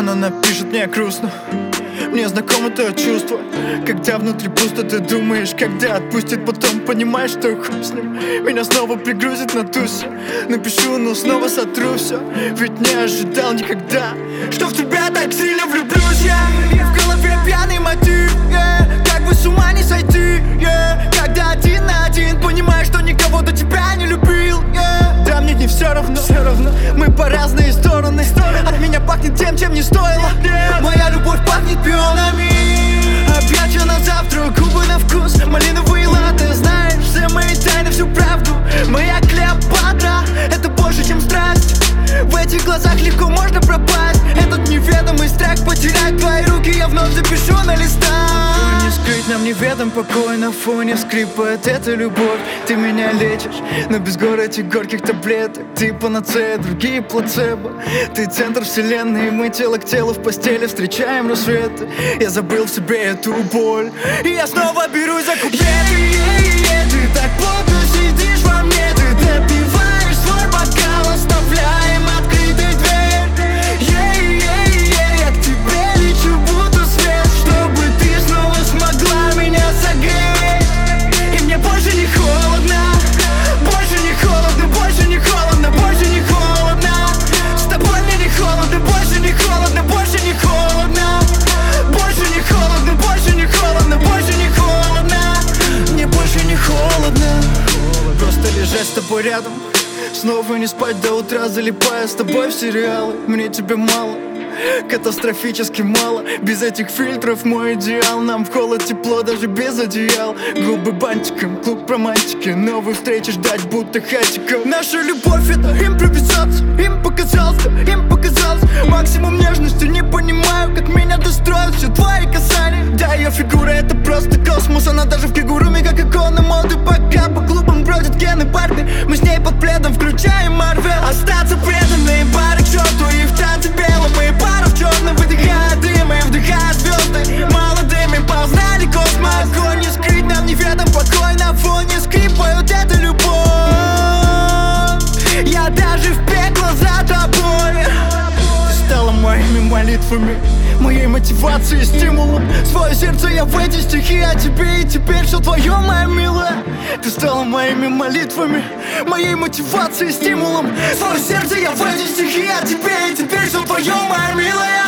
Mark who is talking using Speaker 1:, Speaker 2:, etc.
Speaker 1: она напишет мне грустно. Мне знакомо то чувство, когда внутри пусто, ты думаешь, когда отпустит, потом понимаешь, что хуй с ним. Меня снова пригрузит на тусе. Напишу, но снова сотру все, ведь не ожидал никогда, что в тебя так сильно влюблюсь я. В голове пьяный мотив, как бы с ума не сойти, когда один на один понимаешь, что никого до тебя не любил. Да мне не все равно, мы по разные стороны. От меня пахнет тем, чем не стоило. Моя любовь пахнет пионами. Объятия на завтрак, губы на вкус, малиновые латте. Знаешь все мои тайны, всю правду. Моя Клеопатра, это больше, чем страсть. В этих глазах легко можно пропасть. Этот неведомый страх потерять твои руки я вновь запишу на листах. Не скрыть нам неведом покой, на фоне скрипает эта любовь. Ты меня лечишь, но без гор этих горьких таблеток. Ты панацея, другие плацебо. Ты центр вселенной, мы тело к телу в постели встречаем рассветы. Я забыл в себе эту боль, и я снова берусь за куплет. Ты так плотно сидишь во мне, ты допиваешь свой бокал, оставляем открытой дверь. Я к тебе лечу, будто свет, чтобы ты снова смогла меня согреть. И мне больше не холодно, больше не холодно, больше не холодно, больше не холодно. С тобой мне не холодно, больше не холодно, больше не холодно. Больше не холодно, больше не холодно, больше не холодно. Мне больше не холодно. Просто лежать с тобой рядом, снова не спать до утра, залипая с тобой в сериалы. Мне тебя мало, катастрофически мало. Без этих фильтров мой идеал. Нам в холод тепло даже без одеял. Губы бантиком, клуб романтики, новые встречи ждать будто хатиков. Наша любовь это импровизация. Им показалось максимум нежности. Не понимаю, как меня достроят все твои касания. Да, ее фигура это просто космос. Она даже в фигуруме, как икона моды. Пока по клубам бродят Кен и Барби, мы с ней под пледом включаем Марвел. Остаться преданные пары к черту и в танце белом. Мы пара в черном, выдыхая дым и вдыхая звезды. Молодыми познали космос. Огонь не скрыть нам неведом покой. На фоне скрипают эта любовь. Я даже в пекло за тобой. Ты стала моими молитвами, моей мотивацией, стимулом. Свое сердце я в эти стихи, а тебе и теперь все твое, моя милая. Ты стала моими молитвами, моей мотивацией, стимулом. Свое сердце я в эти стихи, а тебе и теперь все твое, моя милая.